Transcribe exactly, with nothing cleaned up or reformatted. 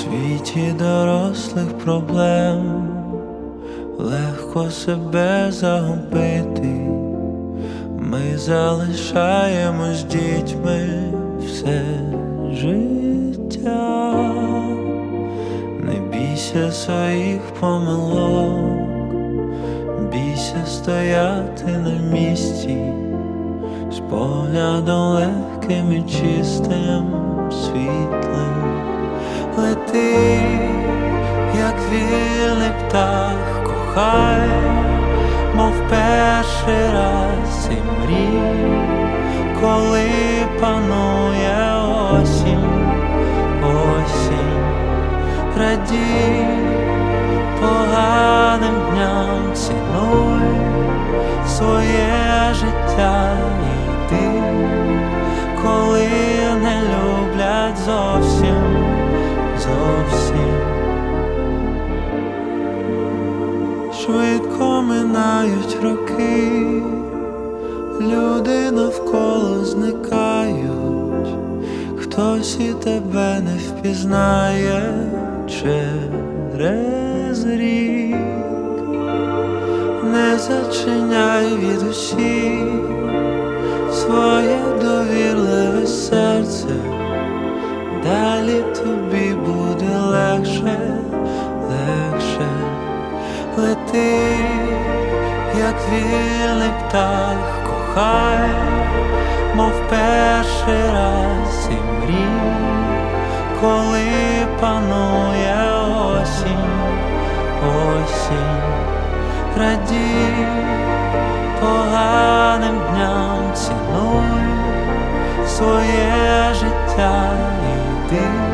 світі дорослих проблем легко себе загубити. Ми залишаємось дітьми все життя. Не бійся своїх помилок, бійся стояти на місці, з поглядом легким і чистим, світлим. Лети, як вільний птах, кохай, мов перший раз, і мрій, коли панує осінь, осінь. Радій поганим дням, цінуй своє життя і йди, коли не люблять зовсім, зовсім. Швидко минають роки, люди навколо зникають, хтось і тебе не впізнає через рік. Не зачиняй від усіх своє довірливе серце, далі тобі буде легше, легше. Лети, як вільний птах, кохай, мов перший раз, і мрій, коли панує осінь, осінь. Радій поганим дням, цінуй своє життя і йди,